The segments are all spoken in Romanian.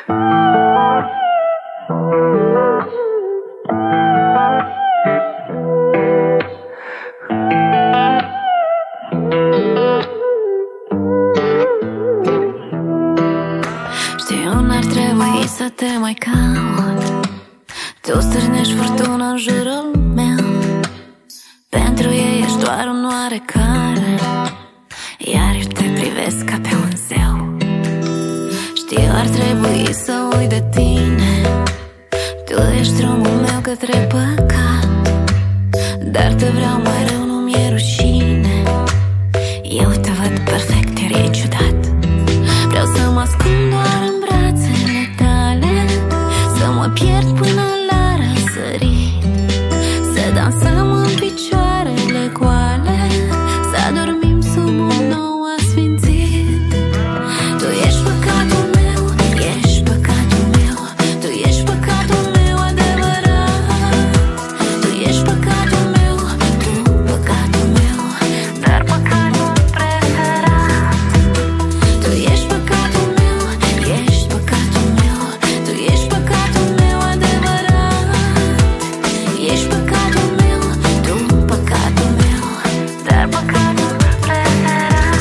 Știu, n-ar trebui să te mai caut. Tu stârnești furtuna în jurul meu. Pentru ei ești doar un oarecare, iar eu te privesc ca pe un zeu. Știu, ar trebui să uit de tine. Tu ești drumul meu către păcat, dar te vreau mai rău, nu mi-e rușine. Eu te văd perfect, iar e ciudat. Vreau să mă ascund doar în brațele tale, să mă pierd până la răsărit, să dansăm în picioarele goale, să adormim sub un nou asfințit. Tu ești păcatul meu, ești păcatul meu, tu ești păcatul meu adevărat. Tu ești păcatul meu, tu păcatul meu, dar păcatul preferat. Tu ești păcatul meu, ești păcatul meu, tu ești păcatul meu adevărat. Ești păcatul meu, tu păcatul meu, dar păcatul preferat.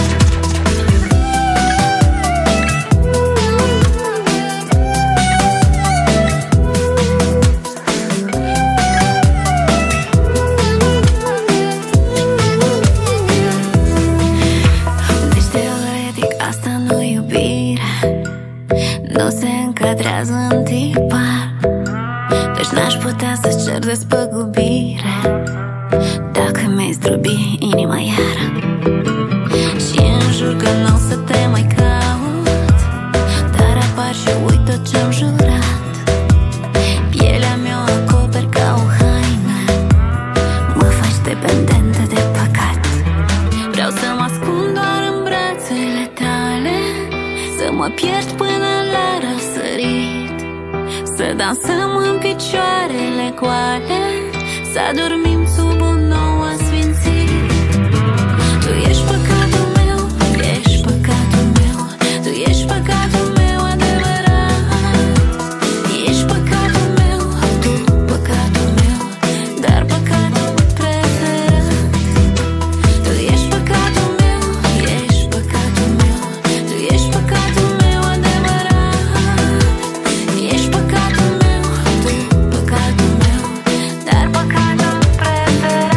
Deci teoretic asta nu iubire, nu se încadrează în tipar. Deci n-aș putea să-ți cer despăgubire dacă mi-ai zdrobi inima iară. Și înjur că n-o să te mai caut, dar apar și uit tot ce-am jurat. Pielea mea o acoperi ca o haină, mă faci dependentă de păcat. Vreau să mă ascund doar în brațele tale, să mă pierd până la răsărit, să dansăm în picioarele goale, să adormim sub un nou asfințit. Tu ești păcatul meu, ești păcatul meu, tu ești păcatul meu adevărat. Ești păcatul meu, tu păcatul meu, dar păcatul preferat. Tu ești păcatul meu, ești păcatul meu, tu ești păcatul meu adevărat. Ești păcatul meu, tu păcatul meu, dar păcatul preferat.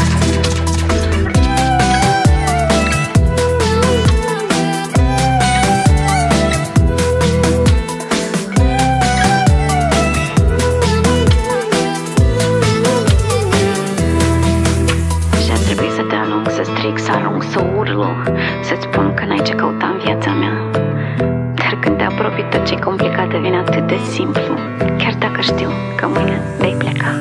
Și-ar trebui să te alung, să strig, să alung, să urlu, să-ți spun că n-ai ce căuta în viața mea. Dar când te apropii, tot ce-i complicat devine atât de simplu, chiar dacă știu că mâine vei pleca.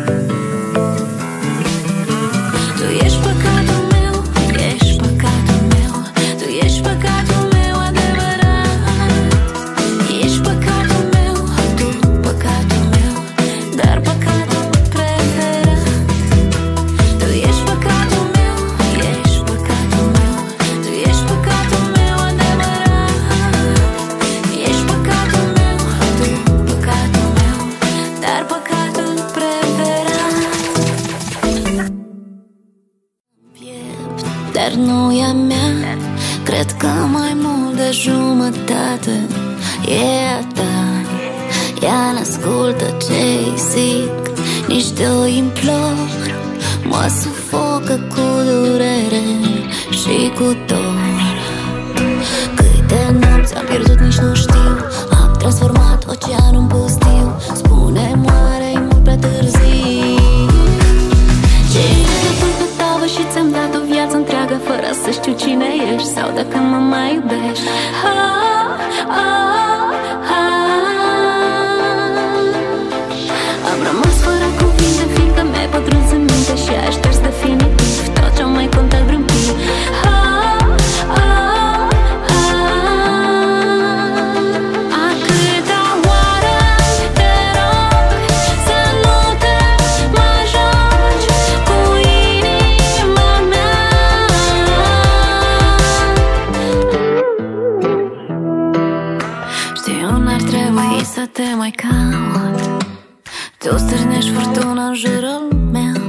Tu ești păcatul meu, ești păcatul meu, tu ești păcatul meu adevărat. Ești păcatul meu, tu păcatul meu, dar păcatul preferat. Tu ești păcatul meu, ești păcatul meu, tu ești păcatul meu adevărat. Ești păcatul meu, tu păcatul meu, dar păcatul preferat. Piept, dar nu e a mea, cred că mai mult de jumătate e a ta. Ea n-ascultă ce-i zic, nici te-o implor, mă sufocă cu durere și cu dor. Câte nopți am pierdut, nici nu știu, am transformat oceanul în pustiu. Spune-mi, oare-i mult prea târziu? Ce e făcut tavă și ți-am dat o viață întreagă fără să știu cine ești sau dacă mă mai iubești. Am rămas fără cuvinte, fiindcă mi-ai pătruns în minte și ai șters definitiv tot ce-o mai contat vreun pic. Eu n-ar trebui să te mai caut. Tu stârnești furtuna în jurul meu.